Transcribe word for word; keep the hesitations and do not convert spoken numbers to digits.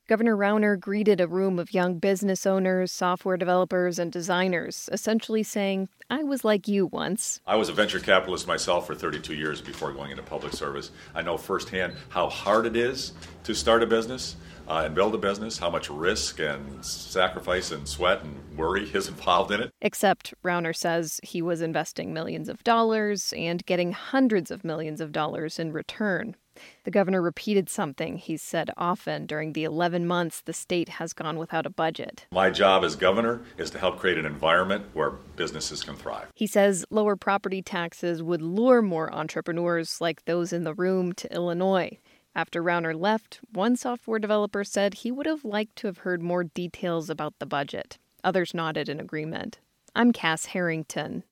Governor Rauner greeted a room of young business owners, software developers, and designers, essentially saying, I was like you once. I was a venture capitalist myself for thirty-two years before going into public service. I know firsthand how hard it is to start a business uh, and build a business, how much risk and sacrifice and sweat and worry is involved in it. Except Rauner says he was investing millions of dollars and getting hundreds of millions of dollars in return. The governor repeated something he's said often during the eleven months the state has gone without a budget. My job as governor is to help create an environment where businesses can thrive. He says lower property taxes would lure more entrepreneurs like those in the room to Illinois. After Rauner left, one software developer said he would have liked to have heard more details about the budget. Others nodded in agreement. I'm Cass Harrington.